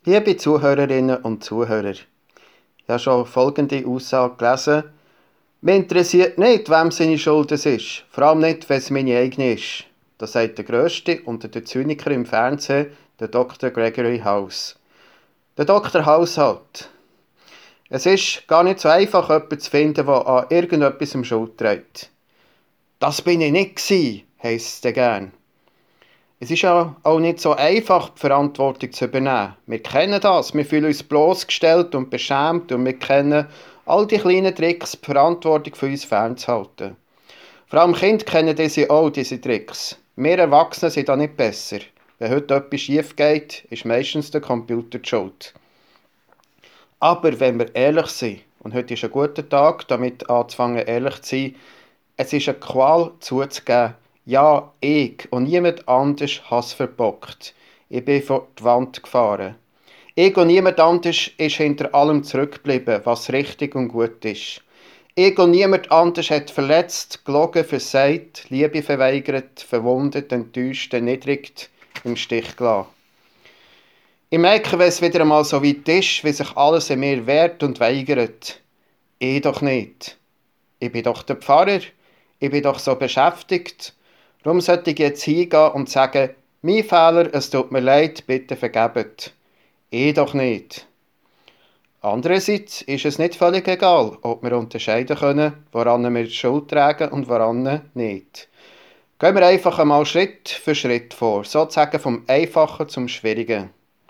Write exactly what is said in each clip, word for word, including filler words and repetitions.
Liebe Zuhörerinnen und Zuhörer, ich habe schon folgende Aussage gelesen. Mich interessiert nicht, wem seine Schuld es ist, vor allem nicht, wenn es meine eigene ist. Das sagt der Grösste unter den Zyniker im Fernsehen, der Doktor Gregory House. Der Doktor House halt. Es ist gar nicht so einfach, jemanden zu finden, der an irgendetwas Schuld trägt. Das bin ich nicht gewesen, heisst es dann gern. Es ist ja auch nicht so einfach, die Verantwortung zu übernehmen. Wir kennen das, wir fühlen uns bloßgestellt und beschämt und wir kennen all die kleinen Tricks, die Verantwortung von uns fernzuhalten. Vor allem Kinder kennen diese auch, diese Tricks. Wir Erwachsene sind da nicht besser. Wenn heute etwas schief geht, ist meistens der Computer die Schuld. Aber wenn wir ehrlich sind, und heute ist ein guter Tag, damit anzufangen ehrlich zu sein, es ist eine Qual zuzugeben, ja, ich und niemand anders hat es verbockt. Ich bin vor die Wand gefahren. Ich und niemand anders ist hinter allem zurückgeblieben, was richtig und gut ist. Ich und niemand anders hat verletzt, gelogen, versagt, Liebe verweigert, verwundet, enttäuscht, erniedrigt, im Stich gelassen. Ich merke, wenn es wieder einmal so weit ist, wie sich alles in mir wehrt und weigert. Ich doch nicht. Ich bin doch der Pfarrer. Ich bin doch so beschäftigt. Warum sollte ich jetzt hingehen und sagen, mein Fehler, es tut mir leid, bitte vergebt. Ich doch nicht. Andererseits ist es nicht völlig egal, ob wir unterscheiden können, woran wir Schuld tragen und woran nicht. Gehen wir einfach einmal Schritt für Schritt vor, sozusagen vom Einfachen zum Schwierigen.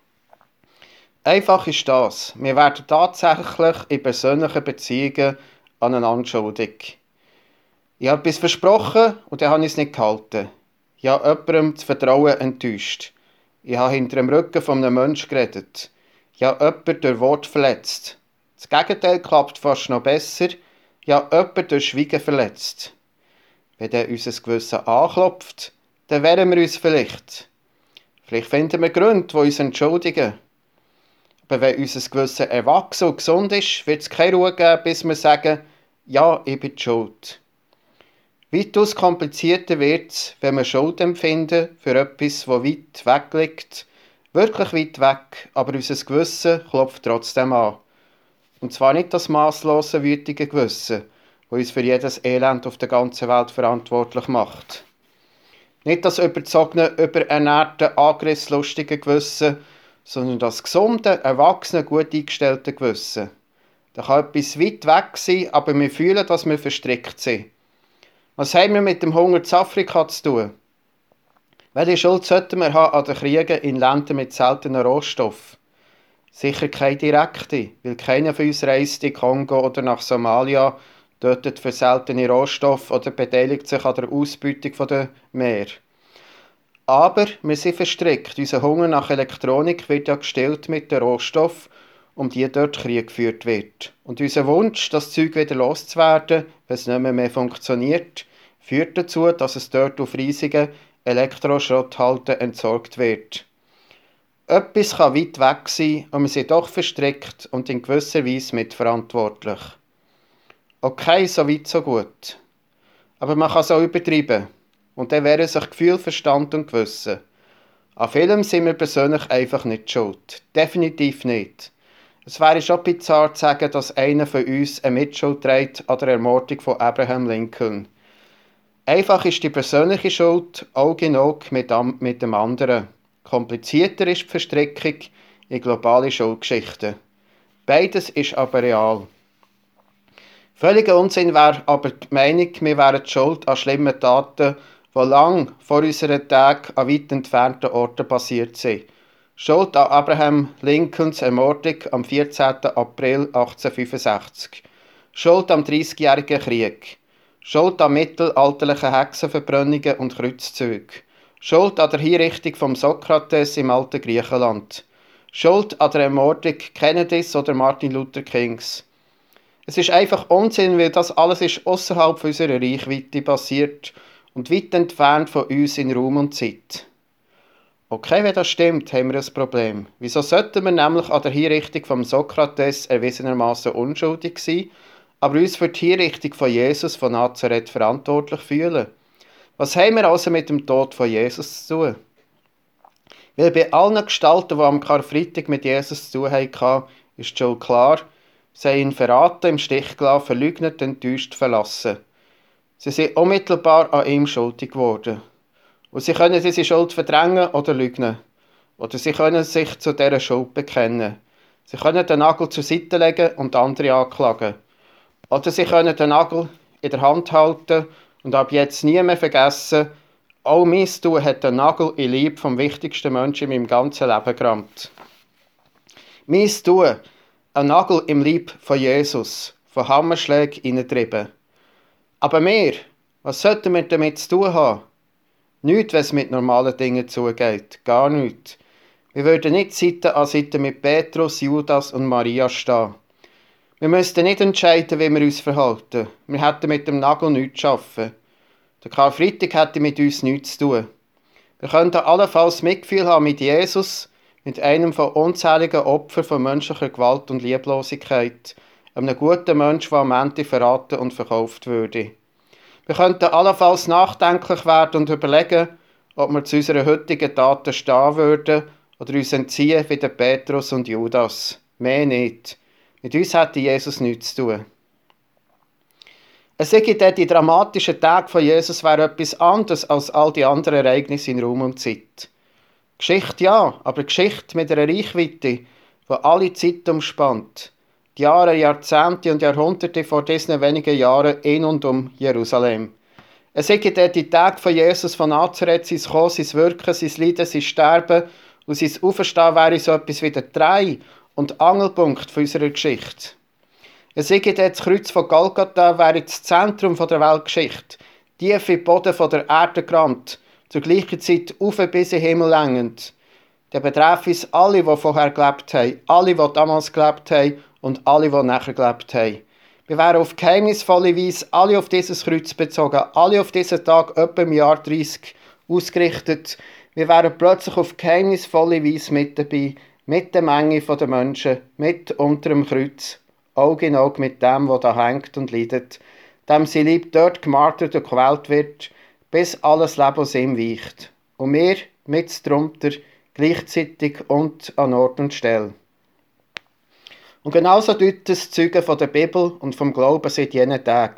Einfach ist das, wir werden tatsächlich in persönlichen Beziehungen aneinander schuldig. Ich habe etwas versprochen und dann habe ich es nicht gehalten. Ich habe jemandem das Vertrauen enttäuscht. Ich habe hinter dem Rücken von einem Menschen geredet. Ich habe jemanden durch Wort verletzt. Das Gegenteil klappt fast noch besser. Ich habe jemanden durch Schweigen verletzt. Wenn dann unser Gewissen anklopft, dann wehren wir uns vielleicht. Vielleicht finden wir Gründe, die uns entschuldigen. Aber wenn unser Gewissen erwachsen und gesund ist, wird es keine Ruhe geben, bis wir sagen, ja, ich bin schuld. Weitaus komplizierter wird es, wenn wir Schuld empfinden für etwas, das weit weg liegt. Wirklich weit weg, aber unser Gewissen klopft trotzdem an. Und zwar nicht das masslose, wütige Gewissen, das uns für jedes Elend auf der ganzen Welt verantwortlich macht. Nicht das überzogene, überernährte, angriffslustige Gewissen, sondern das gesunde, erwachsene, gut eingestellte Gewissen. Da kann etwas weit weg sein, aber wir fühlen, dass wir verstrickt sind. Was haben wir mit dem Hunger in Afrika zu tun? Welche Schuld sollten wir haben an den Kriegen in Ländern mit seltenen Rohstoffen? Sicher keine direkte, weil keiner von uns reist in Kongo oder nach Somalia, tötet für seltene Rohstoffe oder beteiligt sich an der Ausbeutung der Meer. Aber wir sind verstrickt. Unser Hunger nach Elektronik wird ja gestillt mit den Rohstoffen, um die dort Krieg geführt wird. Und unser Wunsch, das Zeug wieder loszuwerden, wenn es nicht mehr, mehr funktioniert, führt dazu, dass es dort auf riesigen Elektroschrotthalden entsorgt wird. Etwas kann weit weg sein und wir sind doch verstrickt und in gewisser Weise mitverantwortlich. Okay, so weit, so gut. Aber man kann es auch übertreiben. Und dann wären sich Gefühl, Verstand und Gewissen. An vielem sind wir persönlich einfach nicht schuld. Definitiv nicht. Es wäre schon bizarr zu sagen, dass einer von uns eine Mitschuld trägt an der Ermordung von Abraham Lincoln. Einfach ist die persönliche Schuld auch genug mit, am, mit dem anderen. Komplizierter ist die Verstrickung in globale Schuldgeschichten. Beides ist aber real. Völliger Unsinn wäre aber die Meinung, wir wären schuld an schlimmen Taten, die lang vor unseren Tagen an weit entfernten Orten passiert sind. Schuld an Abraham Lincolns Ermordung am vierzehnten April achtzehnhundertfünfundsechzig. Schuld am dreißigjährigen Krieg. Schuld an mittelalterlichen Hexenverbrennungen und Kreuzzügen. Schuld an der Hinrichtung von Sokrates im alten Griechenland. Schuld an der Ermordung Kennedys oder Martin Luther Kings. Es ist einfach Unsinn, weil das alles ist außerhalb unserer Reichweite passiert und weit entfernt von uns in Raum und Zeit. Okay, wenn das stimmt, haben wir ein Problem. Wieso sollten wir nämlich an der Hinrichtung von Sokrates erwiesenermaßen unschuldig sein, aber uns für die Hinrichtung von Jesus von Nazareth verantwortlich fühlen? Was haben wir also mit dem Tod von Jesus zu tun? Weil bei allen Gestalten, die am Karfreitag mit Jesus zu tun hatten, ist schon klar, sie haben ihn verraten, im Stich gelassen, verleugnet, enttäuscht, verlassen. Sie sind unmittelbar an ihm schuldig geworden. Und sie können diese Schuld verdrängen oder lügen. Oder sie können sich zu dieser Schuld bekennen. Sie können den Nagel zur Seite legen und andere anklagen. Oder sie können den Nagel in der Hand halten und ab jetzt nie mehr vergessen, auch mein Tun hat den Nagel in Lieb vom wichtigsten Menschen in meinem ganzen Leben gerammt. Mein Tun, ein Nagel im Lieb von Jesus, von Hammerschlägen hineingetrieben. Aber wir, was sollten wir damit zu tun haben? Nichts, wenn es mit normalen Dingen zugeht. Gar nichts. Wir würden nicht Seite an Seite mit Petrus, Judas und Maria stehen. Wir müssten nicht entscheiden, wie wir uns verhalten. Wir hätten mit dem Nagel nichts zu arbeiten. Der Karfreitag hätte mit uns nichts zu tun. Wir könnten allenfalls Mitgefühl haben mit Jesus, mit einem von unzähligen Opfern von menschlicher Gewalt und Lieblosigkeit, einem guten Menschen, der am Ende verraten und verkauft würde. Wir könnten allenfalls nachdenklich werden und überlegen, ob wir zu unseren heutigen Taten stehen würden oder uns entziehen wie der Petrus und Judas. Mehr nicht. Mit uns hätte Jesus nichts zu tun. Es sei denn, die dramatischen Tage von Jesus wären etwas anderes als all die anderen Ereignisse in Raum und Zeit. Geschichte ja, aber Geschichte mit einer Reichweite, die alle Zeit umspannt. Die Jahre, Jahrzehnte und Jahrhunderte vor diesen wenigen Jahren in und um Jerusalem. Es sei denn, die Tage von Jesus von Nazareth, sein Kommen, sein Wirken, sein Leiden, sein Sterben und sein Auferstehen wäre so etwas wie der Dreh- und Angelpunkt von unserer Geschichte. Es sei denn, das Kreuz von Golgatha wäre das Zentrum der Weltgeschichte, tief im Boden der Erde gerammt, zur gleichen Zeit auf bis in den Himmel längend. Der betrifft uns alle, die vorher gelebt haben, alle, die damals gelebt haben und alle, die nachher gelebt haben. Wir wären auf geheimnisvolle Weise alle auf dieses Kreuz bezogen, alle auf diesen Tag etwa im Jahr dreißig ausgerichtet. Wir wären plötzlich auf geheimnisvolle Weise mit dabei, mit der Menge der Menschen, mit unter dem Kreuz, Auge in Auge mit dem, der da hängt und leidet, dem sie lieb dort gemartert und gequält wird, bis alles Leben aus ihm weicht. Und wir, mit drunter, gleichzeitig und an Ort und Stelle. Und genauso deutet das Zeugen von der Bibel und vom Glauben seit jenen Tagen.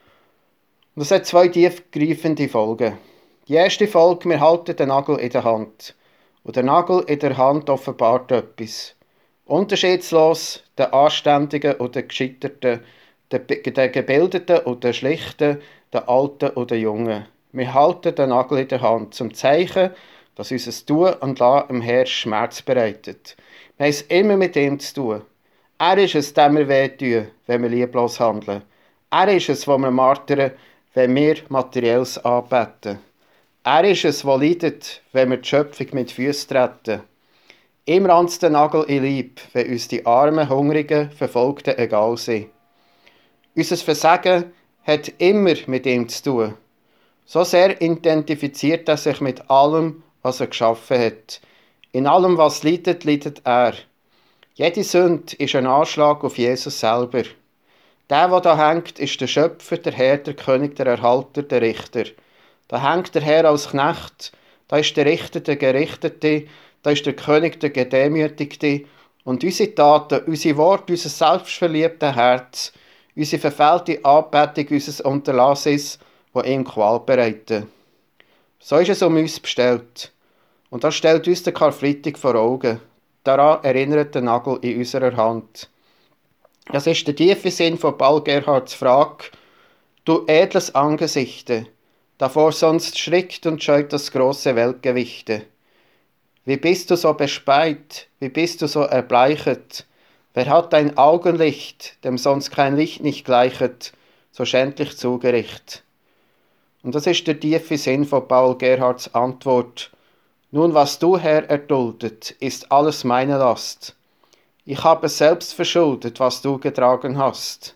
Und das hat zwei tiefgreifende Folgen. Die erste Folge, wir halten den Nagel in der Hand. Und der Nagel in der Hand offenbart etwas. Unterschiedslos den Anständigen und den Gescheiterten, den Gebildeten und den Schlichten, den Alten und den Jungen. Wir halten den Nagel in der Hand, zum Zeichen, dass unser Tun und Lassen im Herrn Schmerz bereitet. Wir haben es immer mit ihm zu tun. Er ist es, dem wir wehtun, wenn wir lieblos handeln. Er ist es, wo wir martern, wenn wir Materielles anbeten. Er ist es, der leidet, wenn wir die Schöpfung mit Füßen treten. Ihm ranzt der Nagel in Lieb, wenn uns die armen, hungrigen, Verfolgten egal sind. Unser Versagen hat immer mit ihm zu tun. So sehr identifiziert er sich mit allem, was er geschaffen hat. In allem, was leidet, leidet er. Jede Sünde ist ein Anschlag auf Jesus selber. Der, der da hängt, ist der Schöpfer, der Herr, der König, der Erhalter, der Richter. Da hängt der Herr als Knecht, da ist der Richter, der Gerichtete, da ist der König, der Gedemütigte. Und unsere Taten, unsere Worte, unser selbstverliebtes Herz, unsere verfehlte Anbetung, unser Unterlasses, das ihm Qual bereiten. So ist es um uns bestellt. Und das stellt uns der Karfreitag vor Augen. Daran erinnert der Nagel in unserer Hand. Das ist der tiefe Sinn von Paul Gerhards Frage: Du edles Angesichte, davor sonst schrickt und scheut das große Weltgewichte. Wie bist du so bespeit, wie bist du so erbleichet? Wer hat dein Augenlicht, dem sonst kein Licht nicht gleichet, so schändlich zugericht? Und das ist der tiefe Sinn von Paul Gerhards Antwort. Nun, was du, Herr, erduldet, ist alles meine Last. Ich habe selbst verschuldet, was du getragen hast.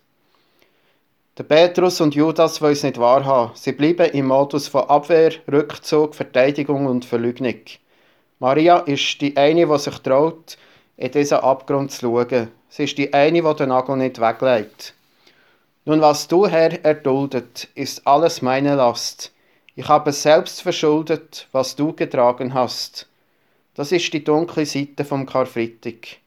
Der Petrus und Judas wollen es nicht wahrhaben. Sie bleiben im Modus von Abwehr, Rückzug, Verteidigung und Verleugnung. Maria ist die eine, die sich traut, in diesen Abgrund zu schauen. Sie ist die eine, die den Nagel nicht weglegt. Nun, was du, Herr, erduldet, ist alles meine Last. Ich habe selbst verschuldet, was du getragen hast. Das ist die dunkle Seite vom Karfreitag.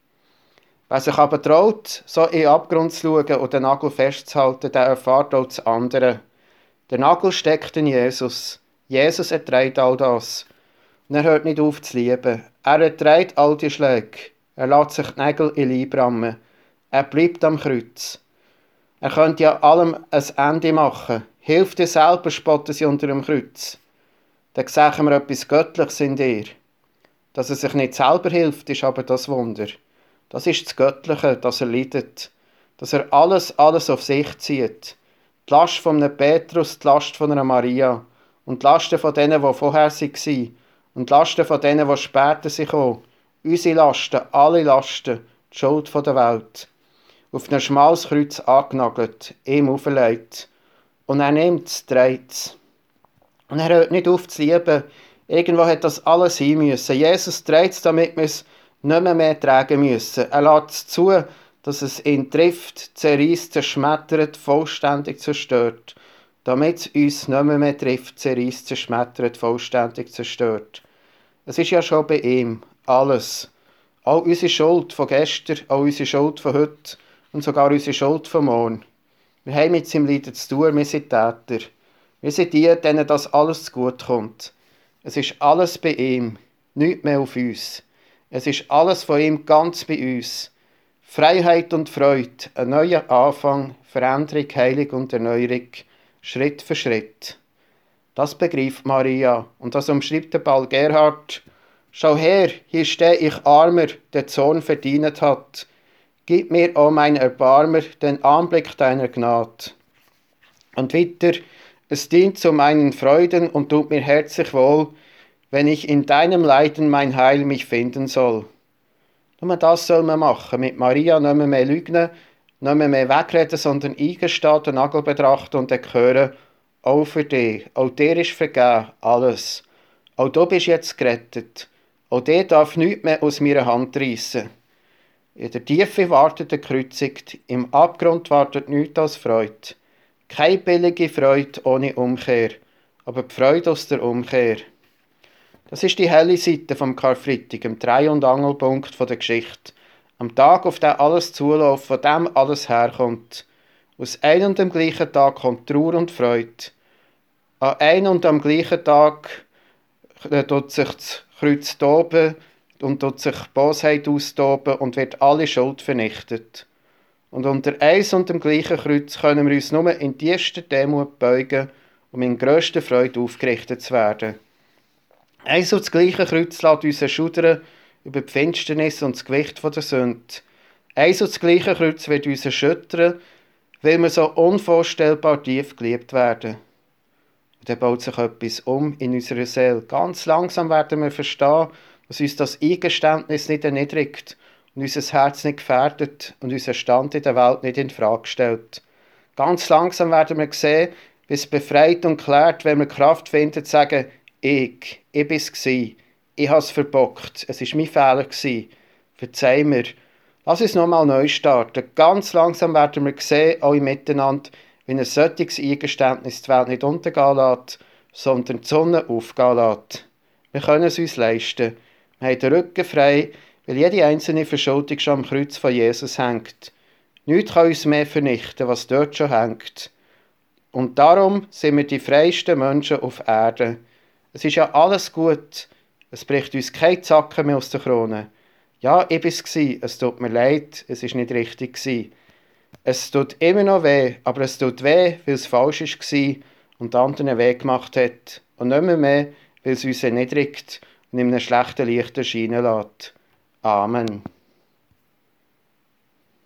Wer sich aber traut, so in den Abgrund zu schauen und den Nagel festzuhalten, der erfährt auch das andere. Der Nagel steckt in Jesus. Jesus erträgt all das. Und er hört nicht auf zu lieben. Er erträgt all die Schläge. Er lässt sich die Nägel in den Leib rammen. Er bleibt am Kreuz. Er könnte ja allem ein Ende machen. Hilf dir selber, spotten sie unter dem Kreuz. Dann sehen wir etwas Göttliches in dir. Dass er sich nicht selber hilft, ist aber das Wunder. Das ist das Göttliche, dass er leidet. Dass er alles, alles auf sich zieht. Die Last von einem Petrus, die Last von einer Maria. Und die Lasten von denen, die vorher waren. Und die Lasten von denen, die später kommen. Unsere Lasten, alle Lasten, die Schuld der Welt. Auf ein schmales Kreuz angenagelt, ihm auferlegt. Und er nimmt es, dreht es. Und er hört nicht auf zu lieben. Irgendwo hat das alles sein müssen. Jesus dreht es, damit wir es nicht mehr, mehr tragen müssen. Er lässt es zu, dass es ihn trifft, zerreißt, zerschmettert, vollständig zerstört. Damit es uns nicht mehr, mehr trifft, zerreißt, zerschmettert, vollständig zerstört. Es ist ja schon bei ihm alles. All unsere Schuld von gestern, all unsere Schuld von heute und sogar unsere Schuld von morgen. Wir haben mit seinem Leiden zu tun, wir sind Täter. Wir sind die, denen das alles zugute kommt. Es ist alles bei ihm, nichts mehr auf uns. Es ist alles von ihm ganz bei uns. Freiheit und Freude, ein neuer Anfang, Veränderung, Heilung und Erneuerung, Schritt für Schritt. Das begreift Maria und das umschreibt der Paul Gerhard. Schau her, hier stehe ich Armer, der Zorn verdient hat. Gib mir, o mein Erbarmer, den Anblick deiner Gnade. Und weiter, es dient zu meinen Freuden und tut mir herzlich wohl, wenn ich in deinem Leiden mein Heil mich finden soll. Nur das soll man machen, mit Maria nicht mehr, mehr lügen, nicht mehr, mehr wegreden, sondern eingestehen, den Nagel betrachten und dann hören, auch für dich, auch dir ist vergeben, alles. Auch du bist jetzt gerettet. Auch dir darf nichts mehr aus meiner Hand reissen. In der Tiefe wartet der Kreuzigt, im Abgrund wartet nichts als Freude. Keine billige Freude ohne Umkehr, aber die Freude aus der Umkehr. Das ist die helle Seite vom Karfreitag, am Dreh- und Angelpunkt der Geschichte. Am Tag, auf den alles zuläuft, von dem alles herkommt. Aus einem und dem gleichen Tag kommt Trauer und Freude. An einem und am gleichen Tag tut sich das Kreuz toben und tut sich die Bosheit austoben und wird alle Schuld vernichtet. Und unter eins und dem gleichen Kreuz können wir uns nur in tiefster Demut beugen, um in grösster Freude aufgerichtet zu werden. Eins und das gleiche Kreuz lässt uns erschudern über die Finsternis und das Gewicht der Sünde. Eins und das gleiche Kreuz wird uns erschüttern, weil wir so unvorstellbar tief geliebt werden. Und dann baut sich etwas um in unserer Seele. Ganz langsam werden wir verstehen, dass uns das Eingeständnis nicht erniedrigt und unser Herz nicht gefährdet und unser Stand in der Welt nicht in Frage stellt. Ganz langsam werden wir sehen, wie es befreit und klärt, wenn wir Kraft finden, zu sagen, ich, ich bin es gsi, ich habe es verbockt, es war mein Fehler gsi, verzeih mir. Lass uns nochmal neu starten. Ganz langsam werden wir sehen, alle miteinander, wie ein solches Eingeständnis die Welt nicht untergehen lässt, sondern die Sonne aufgehen lässt. Wir können es uns leisten. Wir haben den Rücken frei, weil jede einzelne Verschuldung schon am Kreuz von Jesus hängt. Nichts kann uns mehr vernichten, was dort schon hängt. Und darum sind wir die freiesten Menschen auf Erden. Es ist ja alles gut. Es bricht uns kein Zacken mehr aus der Krone. Ja, ich war es, es tut mir leid, es war nicht richtig. Es tut immer noch weh, aber es tut weh, weil es falsch war und anderen weh gemacht hat. Und nicht mehr, mehr weil es uns erniedrigt und in einem schlechten Licht erscheinen lässt. Amen.